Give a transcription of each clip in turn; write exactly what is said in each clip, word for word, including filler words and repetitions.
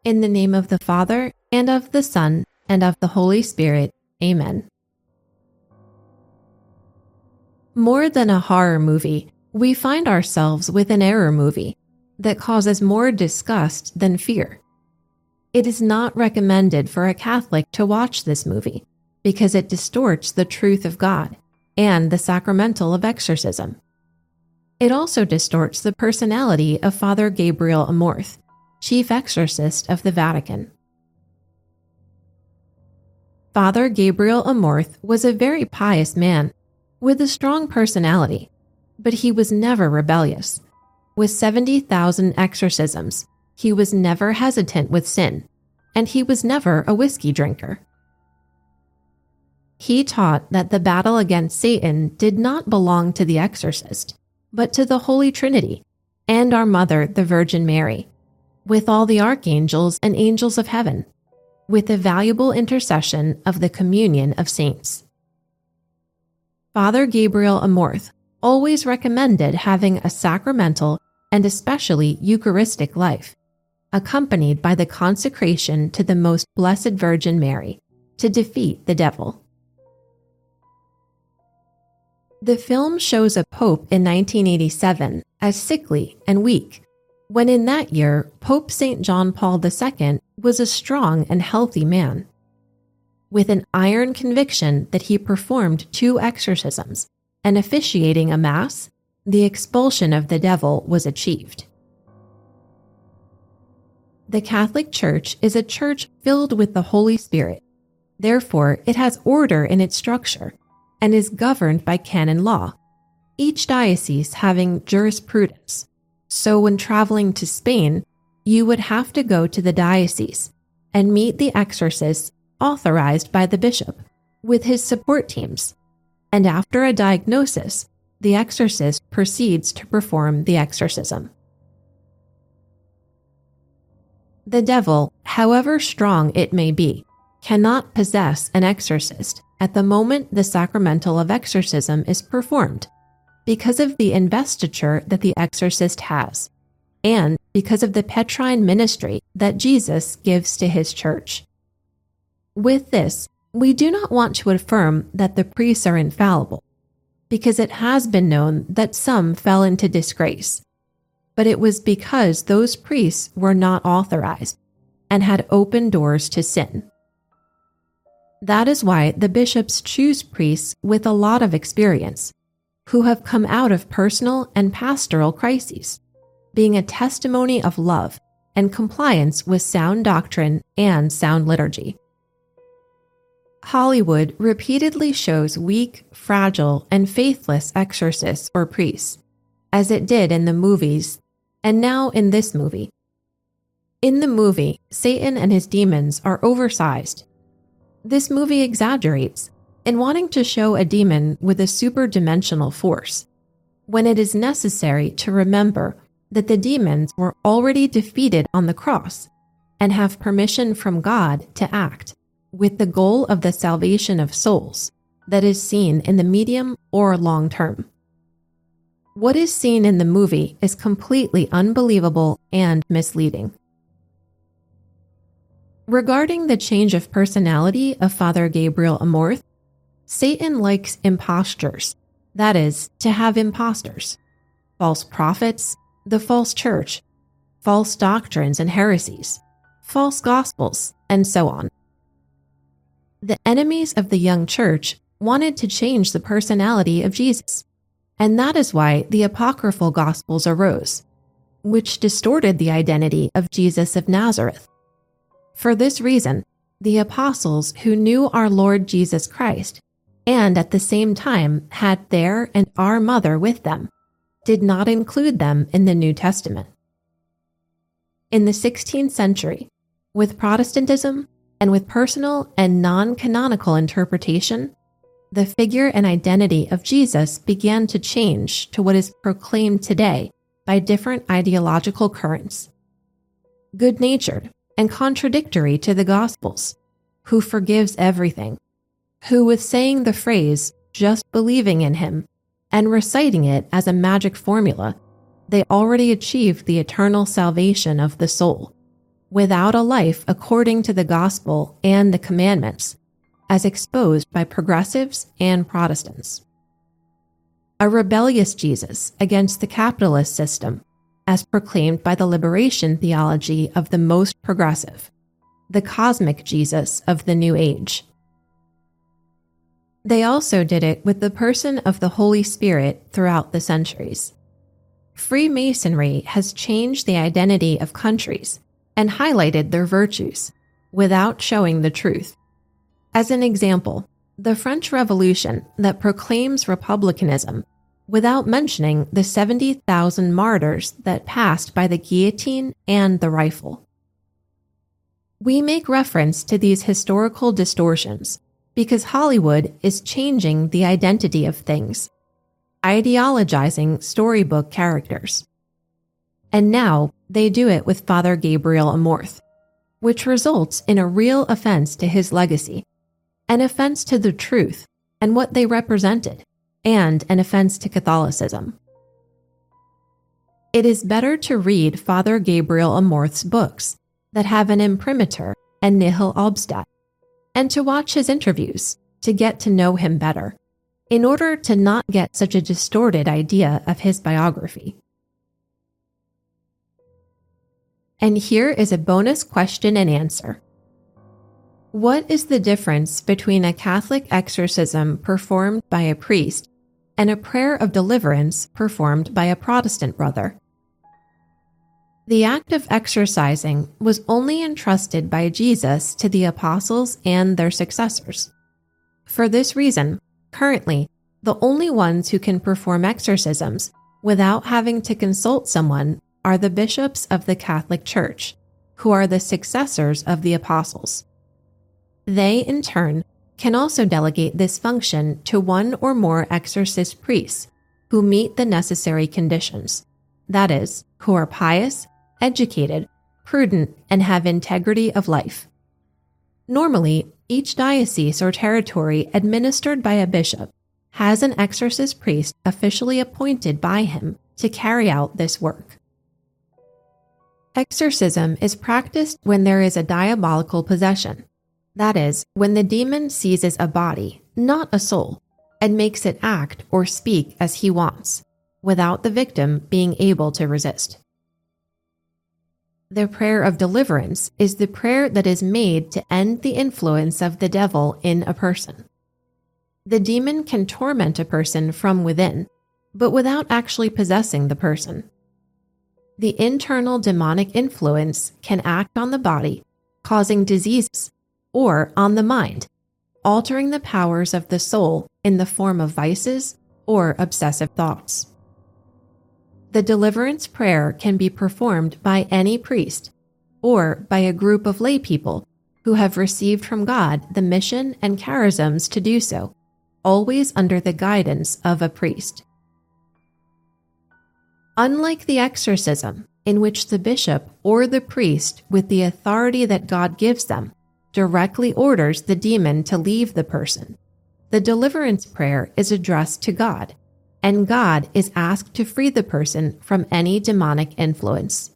In the name of the Father, and of the Son, and of the Holy Spirit. Amen. More than a horror movie, we find ourselves with an error movie that causes more disgust than fear. It is not recommended for a Catholic to watch this movie because it distorts the truth of God and the sacramental of exorcism. It also distorts the personality of Father Gabriel Amorth, chief exorcist of the Vatican. Father Gabriel Amorth was a very pious man with a strong personality, but he was never rebellious. With seventy thousand exorcisms, he was never hesitant with sin, and he was never a whiskey drinker. He taught that the battle against Satan did not belong to the exorcist, but to the Holy Trinity and our Mother, the Virgin Mary, with all the archangels and angels of heaven, with the valuable intercession of the communion of saints. Father Gabriel Amorth always recommended having a sacramental and especially Eucharistic life, accompanied by the consecration to the Most Blessed Virgin Mary, to defeat the devil. The film shows a pope in nineteen eighty-seven as sickly and weak, when in that year Pope Saint John Paul the Second was a strong and healthy man. With an iron conviction that he performed two exorcisms and officiating a mass, the expulsion of the devil was achieved. The Catholic Church is a church filled with the Holy Spirit. Therefore, it has order in its structure and is governed by canon law, each diocese having jurisprudence. So when traveling to Spain, you would have to go to the diocese and meet the exorcist authorized by the bishop with his support teams, and after a diagnosis, the exorcist proceeds to perform the exorcism. The devil, however strong it may be, cannot possess an exorcist at the moment the sacramental of exorcism is performed, because of the investiture that the exorcist has, and because of the Petrine ministry that Jesus gives to his church. With this, we do not want to affirm that the priests are infallible, because it has been known that some fell into disgrace, but it was because those priests were not authorized and had open doors to sin. That is why the bishops choose priests with a lot of experience, who have come out of personal and pastoral crises, being a testimony of love and compliance with sound doctrine and sound liturgy. Hollywood repeatedly shows weak, fragile, and faithless exorcists or priests, as it did in the movies, and now in this movie. In the movie, Satan and his demons are oversized. This movie exaggerates in wanting to show a demon with a superdimensional force, when it is necessary to remember that the demons were already defeated on the cross and have permission from God to act, with the goal of the salvation of souls that is seen in the medium or long term. What is seen in the movie is completely unbelievable and misleading. Regarding the change of personality of Father Gabriel Amorth, Satan likes impostures, that is, to have impostors, false prophets, the false church, false doctrines and heresies, false gospels, and so on. The enemies of the young church wanted to change the personality of Jesus, and that is why the apocryphal gospels arose, which distorted the identity of Jesus of Nazareth. For this reason, the apostles who knew our Lord Jesus Christ, and at the same time had their and our mother with them, did not include them in the New Testament. In the sixteenth century, with Protestantism and with personal and non-canonical interpretation, the figure and identity of Jesus began to change to what is proclaimed today by different ideological currents. Good-natured and contradictory to the Gospels, who forgives everything, who with saying the phrase, just believing in him, and reciting it as a magic formula, they already achieved the eternal salvation of the soul, without a life according to the gospel and the commandments, as exposed by progressives and Protestants. A rebellious Jesus against the capitalist system, as proclaimed by the liberation theology of the most progressive, the cosmic Jesus of the New Age. They also did it with the person of the Holy Spirit throughout the centuries. Freemasonry has changed the identity of countries and highlighted their virtues without showing the truth. As an example, the French Revolution that proclaims republicanism without mentioning the seventy thousand martyrs that passed by the guillotine and the rifle. We make reference to these historical distortions because Hollywood is changing the identity of things, ideologizing storybook characters. And now they do it with Father Gabriel Amorth, which results in a real offense to his legacy, an offense to the truth and what they represented, and an offense to Catholicism. It is better to read Father Gabriel Amorth's books that have an imprimatur and nihil obstat, and to watch his interviews to get to know him better, in order to not get such a distorted idea of his biography. And here is a bonus question and answer. What is the difference between a Catholic exorcism performed by a priest and a prayer of deliverance performed by a Protestant brother? The act of exorcising was only entrusted by Jesus to the apostles and their successors. For this reason, currently, the only ones who can perform exorcisms without having to consult someone are the bishops of the Catholic Church, who are the successors of the apostles. They, in turn, can also delegate this function to one or more exorcist priests who meet the necessary conditions, that is, who are pious, educated, prudent, and have integrity of life. Normally, each diocese or territory administered by a bishop has an exorcist priest officially appointed by him to carry out this work. Exorcism is practiced when there is a diabolical possession. That is, when the demon seizes a body, not a soul, and makes it act or speak as he wants, without the victim being able to resist. The prayer of deliverance is the prayer that is made to end the influence of the devil in a person. The demon can torment a person from within, but without actually possessing the person. The internal demonic influence can act on the body, causing diseases, or on the mind, altering the powers of the soul in the form of vices or obsessive thoughts. The deliverance prayer can be performed by any priest or by a group of lay people who have received from God the mission and charisms to do so, always under the guidance of a priest. Unlike the exorcism, in which the bishop or the priest, with the authority that God gives them, directly orders the demon to leave the person, the deliverance prayer is addressed to God, and God is asked to free the person from any demonic influence.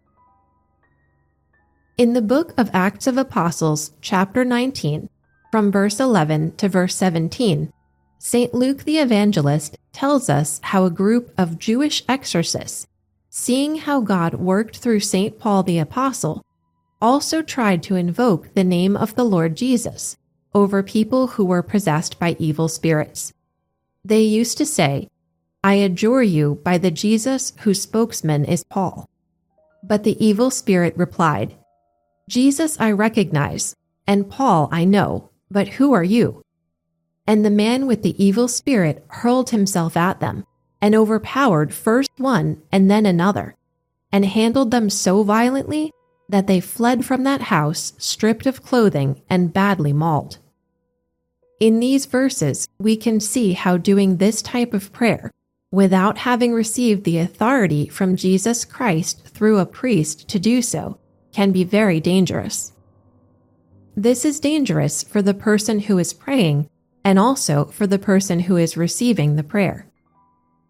In the book of Acts of Apostles, chapter nineteen, from verse eleven to verse seventeen, Saint Luke the Evangelist tells us how a group of Jewish exorcists, seeing how God worked through Saint Paul the Apostle, also tried to invoke the name of the Lord Jesus over people who were possessed by evil spirits. They used to say, "I adjure you by the Jesus whose spokesman is Paul." But the evil spirit replied, "Jesus I recognize, and Paul I know, but who are you?" And the man with the evil spirit hurled himself at them, and overpowered first one and then another, and handled them so violently that they fled from that house stripped of clothing and badly mauled. In these verses, we can see how doing this type of prayer, without having received the authority from Jesus Christ through a priest to do so, can be very dangerous. This is dangerous for the person who is praying, and also for the person who is receiving the prayer.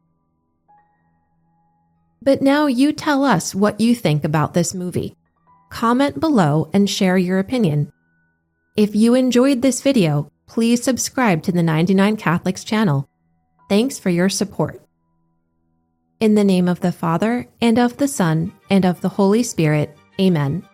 But now you tell us what you think about this movie. comment below and share your opinion. If you enjoyed this video, please subscribe to the ninety-nine Catholics channel. Thanks for your support. In the name of the Father, and of the Son, and of the Holy Spirit, Amen.